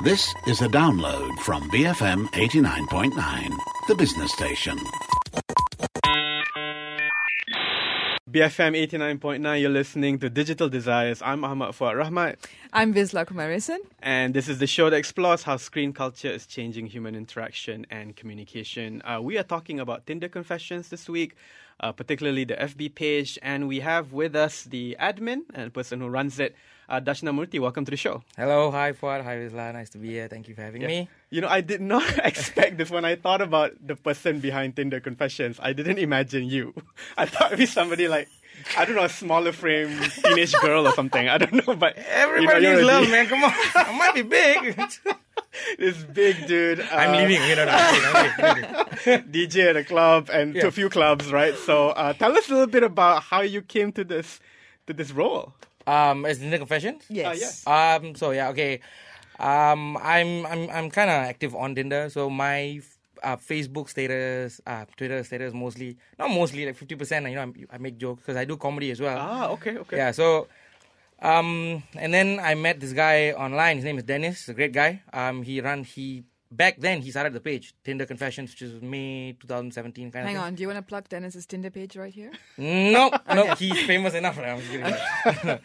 This is a download from BFM 89.9, the business station. BFM 89.9, you're listening to Digital Desires. I'm Muhammad Fuad Rahmat. I'm Vizla Kumarisan. And this is the show that explores how screen culture is changing human interaction and communication. We are talking about Tinder confessions this week, particularly the FB page. And we have with us the admin and the person who runs it, Dashna Murthy. Welcome to the show. Hello, hi Fuad, hi Vizla. Nice to be here. Thank you for having me. You know, I did not expect this when I thought about the person behind Tinder confessions. I didn't imagine you. I thought it'd be somebody like, I don't know, a smaller frame teenage girl or something. I don't know, but Everybody needs love, man. Come on. I might be big. This big dude. I'm leaving. DJ at a club and to a few clubs, right? So tell us a little bit about how you came to this role. As Tinder confessions? Yes. Okay. I'm kind of active on Tinder. So my Facebook status, Twitter status mostly, not mostly, like 50%. You know, I make jokes because I do comedy as well. Okay. Yeah. So, and then I met this guy online. His name is Dennis. He's a great guy. Back then he started the page Tinder Confessions, which is May 2017 kind of Hang thing. on, do you want to plug Dennis's Tinder page right here? No, he's famous enough. I'm just kidding.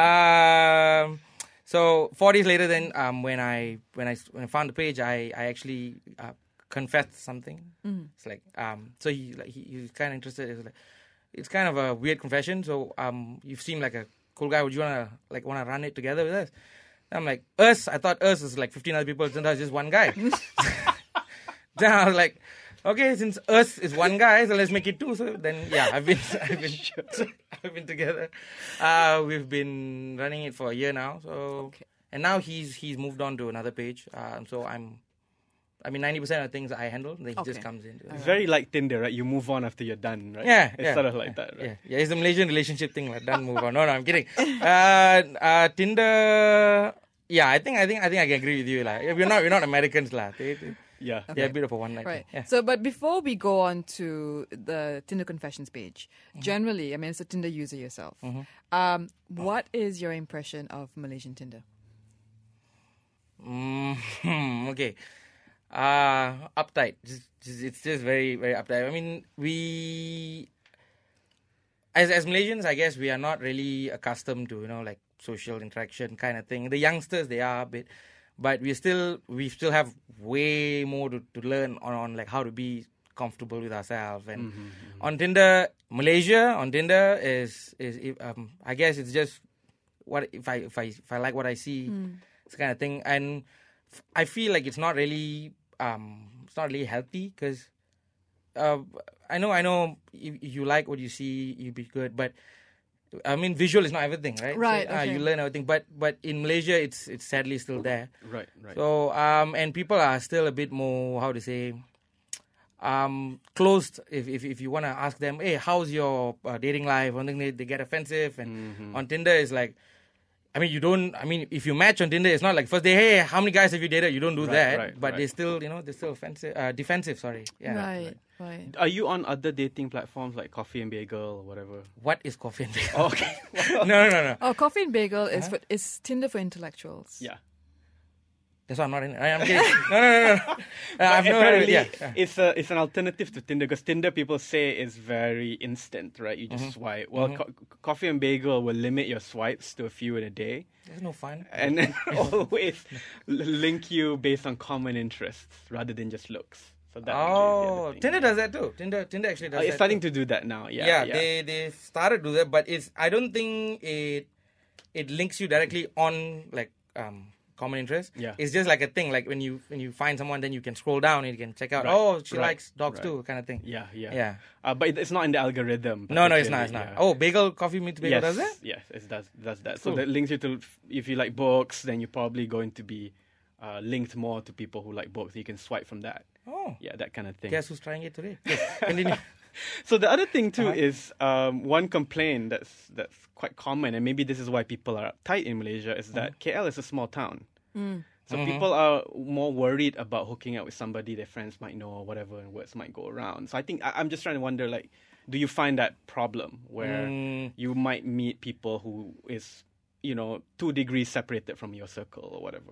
So 4 days later, then when I found the page, I actually confessed something. It's like so he was kind of interested. It's kind of a weird confession. So you seem like a cool guy. Would you wanna run it together with us? I'm like, us? I thought us was like 15 other people. It turned out it's just one guy. Then I was like, okay, since us is one guy, so let's make it two. So then, yeah, I've been together. We've been running it for a year now. So, Okay. And now he's moved on to another page. So 90% of things I handle, then he just comes in. It's very like Tinder, right? You move on after you're done, right? Yeah, It's sort of like that, right? Yeah, it's the Malaysian relationship thing. Like, done, move on. No, I'm kidding. Tinder. Yeah, I think I can agree with you. Like, we're not Americans, lah. Yeah. They're a bit of a one night. Right. Yeah. So, but before we go on to the Tinder confessions page, generally, I mean, it's a Tinder user yourself. What is your impression of Malaysian Tinder? Okay. Uptight. It's just very, very uptight. I mean, we as Malaysians, I guess we are not really accustomed to, like social interaction kind of thing. The youngsters, they are a bit, but we still have way more to learn on like how to be comfortable with ourselves. And on Tinder, Malaysia on Tinder is I guess it's just what if I like what I see, this kind of thing. And I feel like it's not really healthy because I know if you like what you see, you'll be good, but I mean, visual is not everything, right? Right. So, Okay. you learn everything, but in Malaysia, it's sadly still there. Right. So and people are still a bit more, how to say, closed. If you want to ask them, hey, how's your dating life? One thing they get offensive, and on Tinder is like, I mean, if you match on Tinder, it's not like first day, hey, how many guys have you dated? You don't do that, but they're still offensive, defensive. Sorry. Yeah. Right. Are you on other dating platforms like Coffee and Bagel or whatever? What is Coffee and Bagel? Oh, okay. No. Oh, Coffee and Bagel is Tinder for intellectuals. Yeah. That's why I'm not in it. I'm kidding. No. I've never heard of it. Yeah. It's an alternative to Tinder because Tinder, people say, is very instant, right? You just swipe. Well, Coffee and Bagel will limit your swipes to a few in a day. There's no fun. And then always link you based on common interests rather than just looks. So that Tinder does that too. Tinder actually does that. It's starting too. to do that now. Yeah. They started to do that, but I don't think it links you directly on like common interest. Yeah. It's just like a thing. Like when you find someone, then you can scroll down and you can check out. Right. Oh, she likes dogs too, kind of thing. Yeah. But it's not in the algorithm. No, it's not. Yeah. Oh, Coffee Meets Bagel does that? Yes, it does that. Cool. So that links you to, if you like books, then you're probably going to be linked more to people who like books. You can swipe from that. Oh. Yeah, that kind of thing. Guess who's trying it today? Continue. So the other thing too is one complaint that's quite common, and maybe this is why people are uptight in Malaysia, is that KL is a small town. So people are more worried about hooking up with somebody their friends might know or whatever, and words might go around. So I think I'm just trying to wonder, like, do you find that problem where you might meet people who is, 2 degrees separated from your circle or whatever?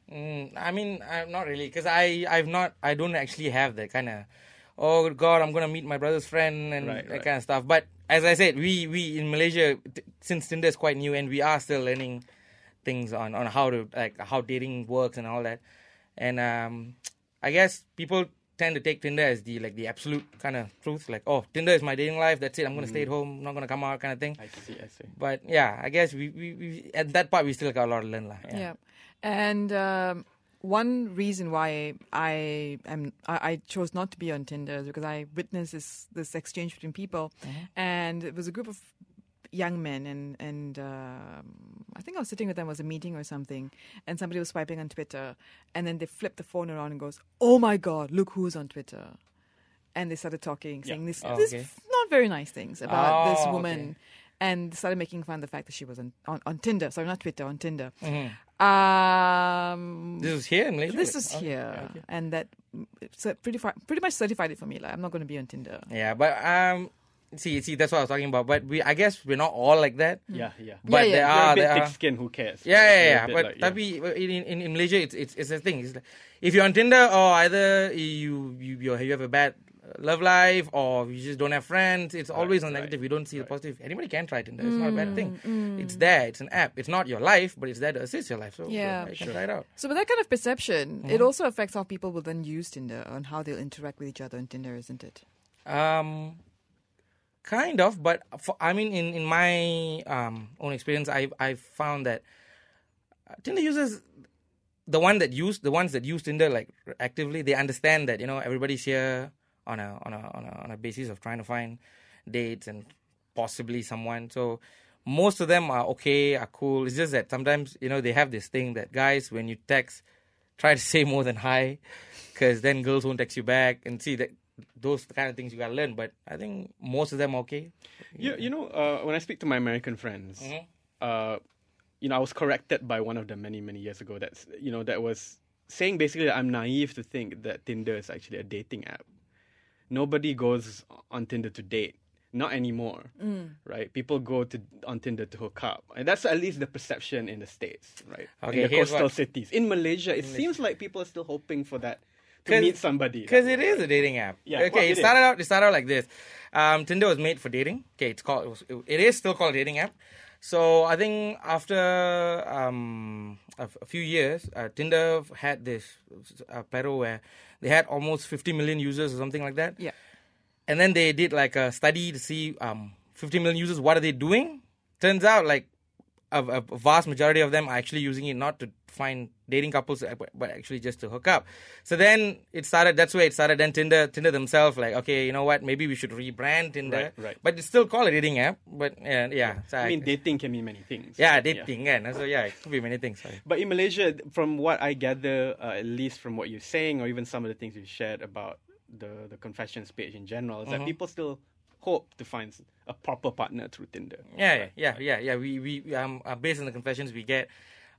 I mean, I'm not really, because I don't actually have that kind of, oh God, I'm gonna meet my brother's friend and that kind of stuff. But as I said, we in Malaysia, since Tinder is quite new, and we are still learning things on how to, like, how dating works and all that. And I guess people tend to take Tinder as the absolute kind of truth, like, oh, Tinder is my dating life, that's it, I'm gonna stay at home, not gonna come out, kind of thing. I see. But yeah, I guess we at that part we still got a lot to learn, lah. Yeah. And one reason why I chose not to be on Tinder is because I witnessed this exchange between people, and it was a group of young men, and I think I was sitting with them, it was a meeting or something, and somebody was swiping on Twitter, and then they flipped the phone around and goes, "Oh my God, look who's on Twitter," and they started talking, saying this not very nice things about this woman. Okay. And started making fun of the fact that she was on Tinder. Sorry, not Twitter, on Tinder. This is here in Malaysia? This is here. Okay. And that pretty much certified it for me. Like, I'm not going to be on Tinder. Yeah, but see, that's what I was talking about. But I guess we're not all like that. Yeah. But You're a bit thick skin, who cares? Yeah. But in Malaysia, it's a thing. It's like, if you're on Tinder, or either you have a bad love life, or you just don't have friends, it's always on negative. You don't see the positive. Anybody can try Tinder. It's not a bad thing. It's there. It's an app. It's not your life, but it's there to assist your life. So you can try it out. So with that kind of perception, it also affects how people will then use Tinder and how they'll interact with each other on Tinder, isn't it? Kind of, but in my own experience, I found that Tinder users, the ones that use Tinder like actively, they understand that everybody's here on a basis of trying to find dates and possibly someone. So most of them are cool. It's just that sometimes they have this thing that guys, when you text, try to say more than hi, because then girls won't text you back, and see that. Those kind of things you gotta learn, but I think most of them are okay. When I speak to my American friends, I was corrected by one of them many years ago. That was saying basically that I'm naive to think that Tinder is actually a dating app. Nobody goes on Tinder to date, not anymore, right? People go on Tinder to hook up, and that's at least the perception in the States, right? Okay, in the coastal cities. In Malaysia, it seems like people are still hoping for that. To meet somebody, because it is a dating app. Yeah, okay, it started out like this. Tinder was made for dating. Okay, it is still called a dating app. So I think after a few years, Tinder had this plateau where they had almost 50 million users or something like that. Yeah, and then they did like a study to see 50 million users, what are they doing? Turns out like a vast majority of them are actually using it not to find dating couples, but actually just to hook up. So then that's where it started. Then Tinder themselves, like, okay, you know what, maybe we should rebrand Tinder. Right. But it's still called a dating app. But yeah. So dating can mean many things. Yeah, dating. Yeah. So yeah, it could be many things. Sorry. But in Malaysia, from what I gather, at least from what you're saying, or even some of the things you've shared about the confessions page in general, is that people still hope to find a proper partner through Tinder. Yeah. We based on the confessions we get,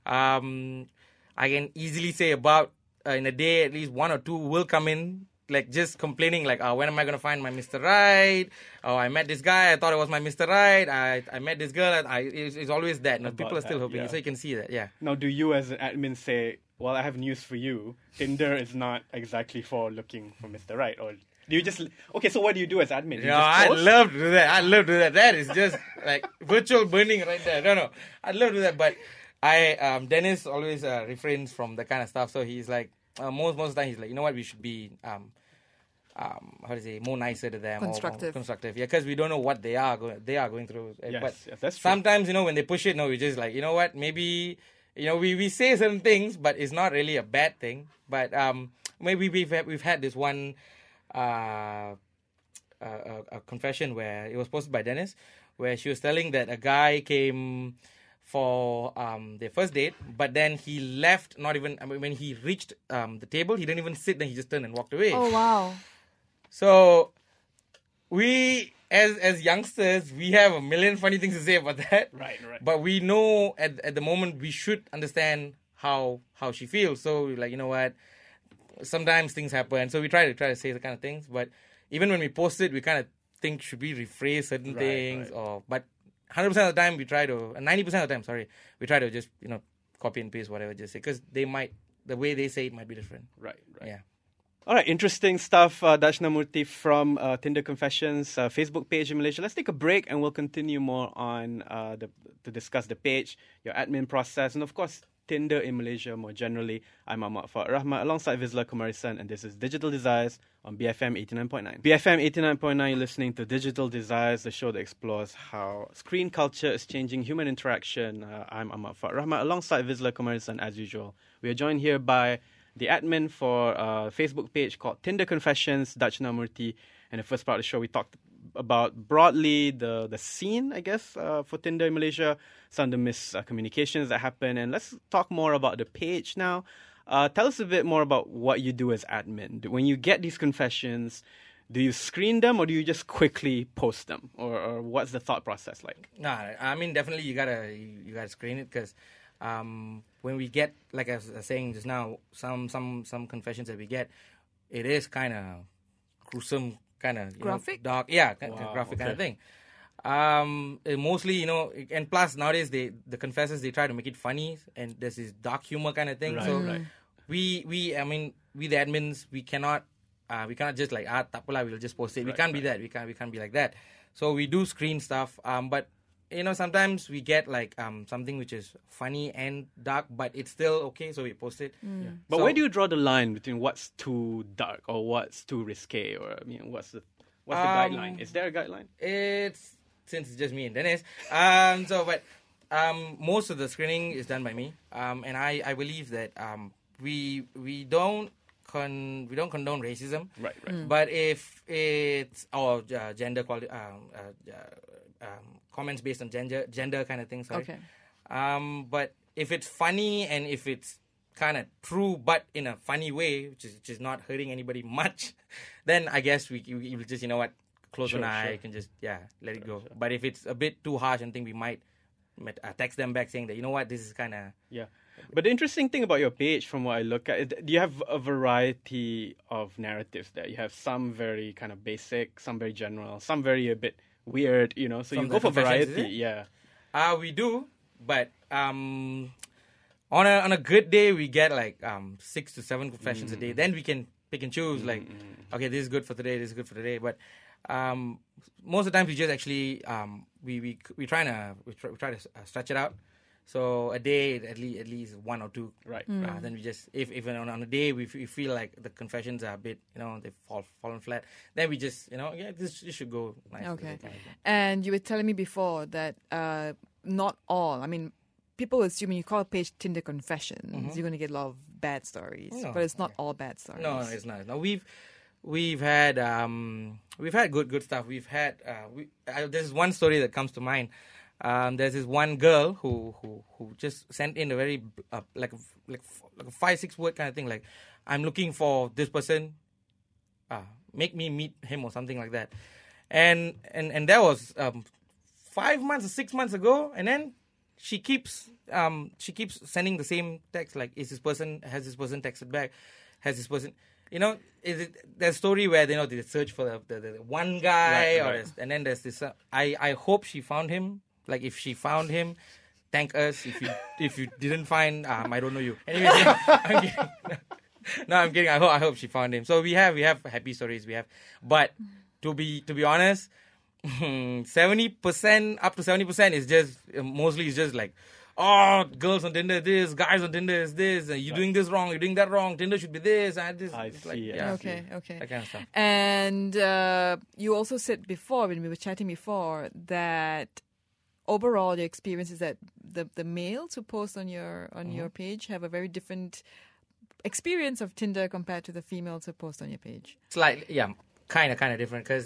I can easily say about in a day at least one or two will come in, like just complaining, like, when am I going to find my Mr. Right? Oh, I met this guy, I thought it was my Mr. Right. I met this girl, it's always that. No, people are still hoping, so you can see that, yeah. Now, do you as an admin say, well, I have news for you, Tinder is not exactly for looking for Mr. Right, or do you just... Okay, so what do you do as admin? I'd love to do that. That is just like virtual burning right there. No, I'd love to do that, but Dennis always refrains from that kind of stuff. So he's like, most of the time he's like, you know what, we should be, more nicer to them. Constructive. More constructive. Yeah, because we don't know what they are going through. Yes, but that's true. sometimes, when they push it, we just like, you know what, maybe, we say certain things, but it's not really a bad thing. But maybe we've had this one a confession where it was posted by Dennis, where she was telling that a guy came for their first date, but then he left. When he reached the table, he didn't even sit. Then he just turned and walked away. Oh wow! So we, as youngsters, we have a million funny things to say about that. Right. But we know at the moment we should understand how she feels. So like, you know what? Sometimes things happen, so we try to say the kind of things. But even when we post it, we kind of think, should we rephrase certain things, but 100% of the time we try to, 90% of the time, we try to just copy and paste whatever, just say, because they might the way they say it might be different. Right. Yeah. All right, interesting stuff, Darshanamurthy from Tinder Confessions Facebook page in Malaysia. Let's take a break and we'll continue more on to discuss the page, your admin process, and of course, Tinder in Malaysia more generally. I'm Ahmad Fuad Rahmat alongside Vizla Kumarisan, and this is Digital Desires on BFM 89.9. BFM 89.9, you're listening to Digital Desires, the show that explores how screen culture is changing human interaction. I'm Ahmad Fuad Rahmat alongside Vizla Kumarisan as usual. We are joined here by the admin for a Facebook page called Tinder Confessions, Darshanamurthy. And the first part of the show, we talked about broadly the scene, I guess, for Tinder in Malaysia, some of the miscommunications that happen. And let's talk more about the page now. Tell us a bit more about what you do as admin. When you get these confessions, do you screen them or do you just quickly post them? Or what's the thought process like? Nah, I mean, definitely you gotta screen it because when we get, like I was saying just now, some confessions that we get, it is kind of gruesome, kind of graphic, dark, graphic kind of thing. Mostly, and plus nowadays the confessors, they try to make it funny, and there's this dark humor kind of thing. Right. we the admins, we cannot just like tapula, we'll just post it. We can't be that. We can't be like that. So we do screen stuff. But sometimes we get like something which is funny and dark, but it's still okay, so we post it. Yeah. But where do you draw the line between what's too dark or what's too risque, or what's the guideline? Is there a guideline? Since it's just me and Dennis. Most of the screening is done by me. And I believe that we don't condone racism. Right. But if it's gender quality, comments based on gender kind of thing. Sorry. Okay. But if it's funny and if it's kind of true, but in a funny way, which is not hurting anybody much, then I guess we will just close an eye and just let it go. But if it's a bit too harsh, I think we might text them back saying that this is kind of But the interesting thing about your page, from what I look at, you have a variety of narratives there. You have some very kind of basic, some very general, some very a bit weird, so you go for variety. We do, but on a good day we get like 6 to 7 confessions a day. Then we can pick and choose, okay, this is good for today, but most of the time we just actually we try to stretch it out. So a day at least 1 or 2. Right. Then we just if on a day we feel like the confessions are a bit they've fallen flat, then we just this should go nice. Okay. And you were telling me before that not all. I mean, people assume when you call a page Tinder Confessions, you're going to get a lot of bad stories, but it's not all bad stories. No, it's not. No, we've had good stuff. We've had there's one story that comes to mind. There's this one girl who just sent in a very like a 5-6 word kind of thing, like, I'm looking for this person, make me meet him or something like that, and that was 5 months or 6 months ago, and then she keeps sending the same text, like, has this person texted back, has this person, is it the story where they search for the one guy, right. And then there's this I hope she found him. Like, if she found him, thank us. If you didn't find, I don't know you. Anyway, I'm kidding. No, I'm kidding. I hope she found him. So we have happy stories. But to be honest, 70% up to 70% is just mostly is just like, girls on Tinder this, guys on Tinder is this, and you're doing this wrong, you're doing that wrong. Tinder should be this and this. I see. Okay. That kind of stuff. And you also said before, when we were chatting before, that overall, your experience is that the males who post on your page have a very different experience of Tinder compared to the females who post on your page. Slightly, kind of different, because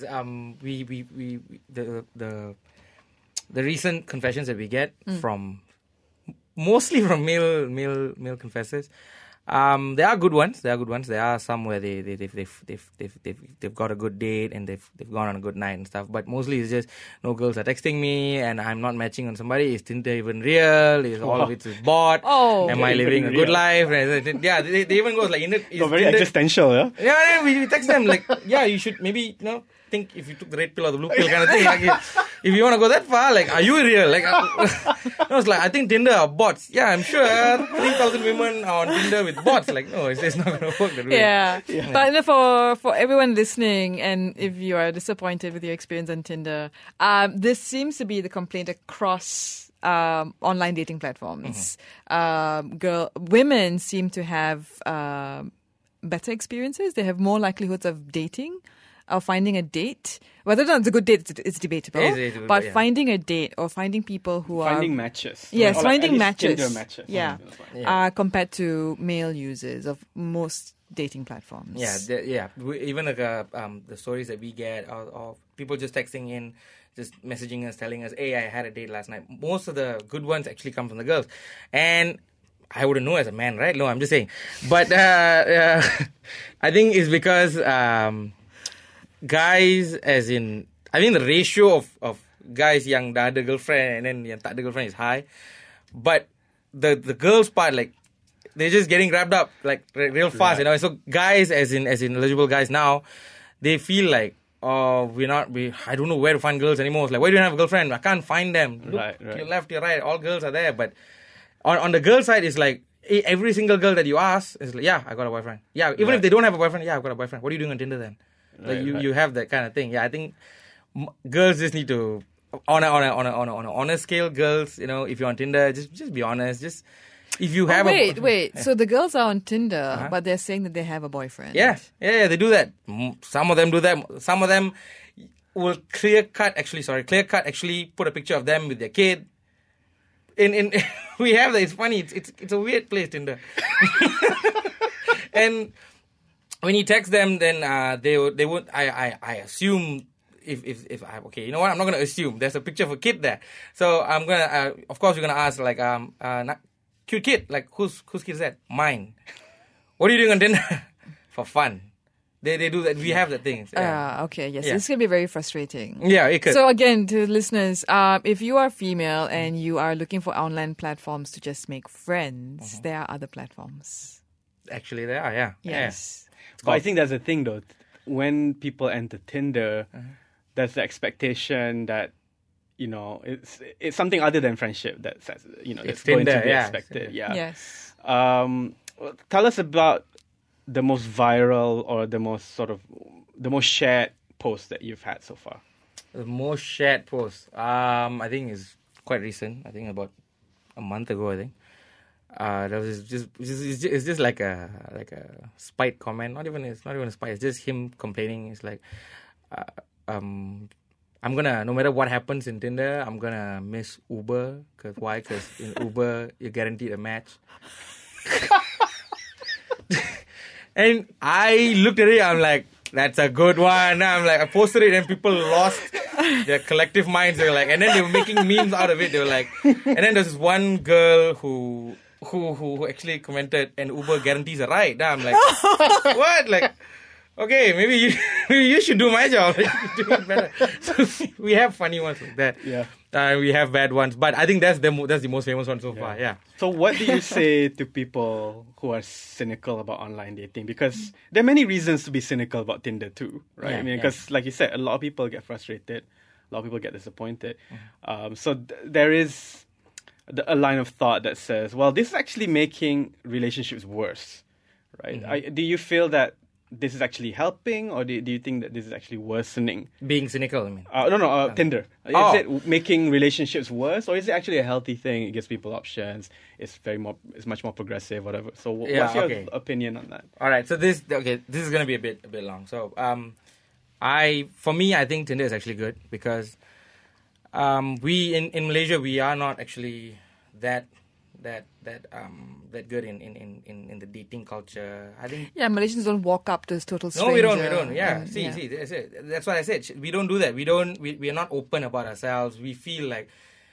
the recent confessions that we get mostly from male confessors. There are good ones. There are some where they've got a good date and they've gone on a good night and stuff. But mostly it's just, no, girls are texting me and I'm not matching on somebody. Is Tinder even real? Is all of it is bought? Am I living a good life? Yeah, they even go like, so very Tinder existential, yeah. Yeah, we text them like, you should maybe think if you took the red pill or the blue pill kind of thing. Like, if you want to go that far, like, are you real? Like, I was like, I think Tinder are bots. Yeah, I'm sure 3,000 women are on Tinder with bots. Like, no, it's not going to work that way. Yeah. But for everyone listening, and if you are disappointed with your experience on Tinder, this seems to be the complaint across online dating platforms. Women seem to have better experiences. They have more likelihoods of dating or finding a date. Whether or not it's a good date, it's debatable. But finding a date or finding people who finding matches. Yes, Or finding at least matches. Tinder matches. Yeah. Compared to male users of most dating platforms. Yeah, even like the stories that we get of people just texting in, just messaging us, telling us, hey, I had a date last night. Most of the good ones actually come from the girls. And I wouldn't know as a man, right? No, I'm just saying. But I think it's because guys, as in, I think the ratio of guys yang dah ada girlfriend and then yang tak ada girlfriend is high. But the girls part, like, they're just getting wrapped up like real fast, you know. So guys, as in eligible guys now, they feel like, oh, I don't know where to find girls anymore. It's like, why do you have a girlfriend? I can't find them. Look, to your left, your right, all girls are there. But on the girl side, it's like every single girl that you ask is like, yeah, I got a boyfriend. Yeah, even if they don't have a boyfriend, yeah, I've got a boyfriend. What are you doing on Tinder then? Like you have that kind of thing. Yeah, I think girls just need to on a honest scale. Girls, you know, if you're on Tinder, just be honest. Just if you have wait. So the girls are on Tinder, but they're saying that they have a boyfriend. Yeah, they do that. Some of them do that. Some of them will clear cut actually put a picture of them with their kid. In we have that. It's funny. It's a weird place, Tinder. And when you text them, then they would. I assume if I okay, you know what? I'm not gonna assume. There's a picture of a kid there, so I'm gonna. Of course, we're gonna ask like cute kid. Like whose kid is that? Mine. What are you doing on Tinder? For fun. They do that. We have that thing. Okay, yes. Yeah. This can be very frustrating. Yeah, it could. So again, to listeners, if you are female and you are looking for online platforms to just make friends, there are other platforms. Actually, there are, yeah. Yes. Yeah. But I think that's the thing, though. When people enter Tinder, there's the expectation that, you know, it's something other than friendship that's, you know, it's going to be expected. Yeah. Yes. Tell us about the most viral or the most shared post that you've had so far. The most shared post, I think is quite recent. I think about a month ago. I think that was it's just like a spite comment. It's not even a spite. It's just him complaining. It's like, I'm gonna, no matter what happens in Tinder, I'm gonna miss Uber. Why? Because in Uber you're guaranteed a match. And I looked at it, I'm like, that's a good one. I'm like, I posted it and people lost their collective minds. They were like, and then they were making memes out of it. They were like, and then there's this one girl who actually commented, and Uber guarantees a ride. Now I'm like, what? Like, okay, maybe you should do my job. You should do it better. So we have funny ones like that. Yeah. We have bad ones, but I think that's the most famous one so far. Yeah. So what do you say to people who are cynical about online dating? Because there are many reasons to be cynical about Tinder too, right? Yeah, I mean, because like you said, a lot of people get frustrated, a lot of people get disappointed. So there is a line of thought that says, well, this is actually making relationships worse, right? Do you feel that this is actually helping, or do you think that this is actually worsening? Being cynical, I mean. No, Tinder. Is it making relationships worse, or is it actually a healthy thing? It gives people options. It's much more progressive, whatever. So what's your opinion on that? All right. So this is going to be a bit long. So for me, I think Tinder is actually good because we in Malaysia, we are not actually that good in the dating culture. I think. Yeah, Malaysians don't walk up to a total stranger. No, we don't. Yeah, see, that's what I said. We don't do that. We are not open about ourselves. We feel like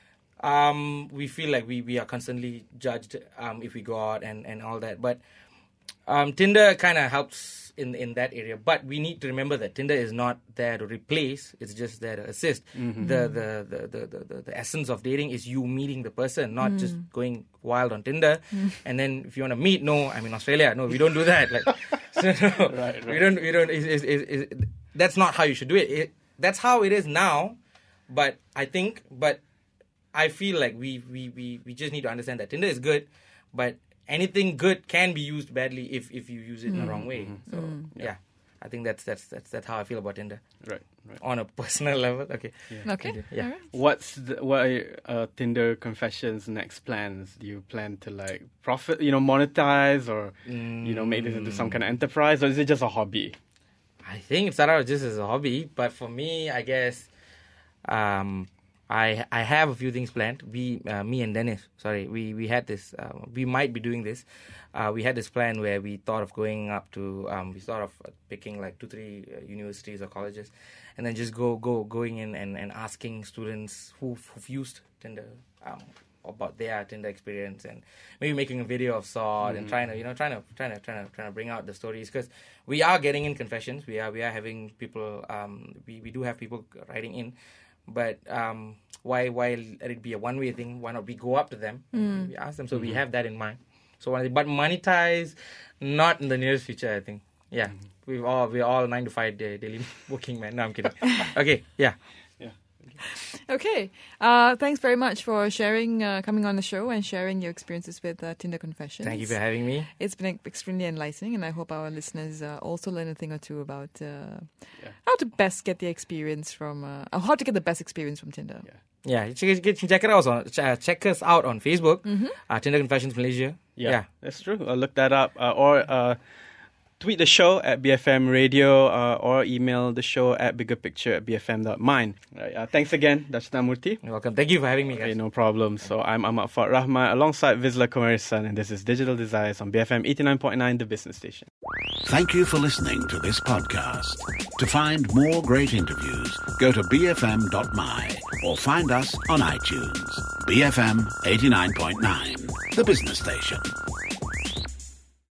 we are constantly judged if we go out and all that. But Tinder kind of helps in that area. But we need to remember that Tinder is not there to replace. It's just there to assist. The essence of dating is you meeting the person, not just going wild on Tinder. And then if you want to meet, I'm in Australia. No, we don't do that. Like, right. We don't. That's not how you should do it. That's how it is now. But I feel like we just need to understand that Tinder is good, but anything good can be used badly if you use it in the wrong way. So yeah, I think that's how I feel about Tinder. Right. On a personal level, okay. Okay. Yeah. All right. What are Tinder Confessions' next plans? Do you plan to like profit, monetize, or make this into some kind of enterprise, or is it just a hobby? I think it started out just as a hobby, but for me, I guess I have a few things planned. Me and Dennis, we had this. We might be doing this. We had this plan where we thought of going up to. We thought of picking like 2-3 universities or colleges, and then just going in and asking students who've used Tinder about their Tinder experience, and maybe making a video of sort and trying to bring out the stories, because we are getting in confessions. We are having people. We do have people writing in. But why let it be a one-way thing? Why not we go up to them and we ask them? So we have that in mind. So, but monetize, not in the nearest future, I think. Yeah, we're all 9-to-5 daily working men. No, I'm kidding. Okay, yeah. Okay. Thanks very much for sharing, coming on the show and sharing your experiences with Tinder Confessions. Thank you for having me. It's been extremely enlightening, and I hope our listeners also learn a thing or two about how to best get the experience from, how to get the best experience from Tinder. Yeah, check us out on Facebook, Tinder Confessions Malaysia. Yeah, that's true. Look that up, or tweet the show at BFM Radio, or email the show at biggerpicture@bfm.mind. Right, thanks again, Darshanamurthy. You're welcome. Thank you for having me, guys. Okay, no problem. So I'm Ahmad Fard Rahman alongside Vizla Kumarisan, and this is Digital Desires on BFM 89.9, the business station. Thank you for listening to this podcast. To find more great interviews, go to bfm.my or find us on iTunes. BFM 89.9, the business station.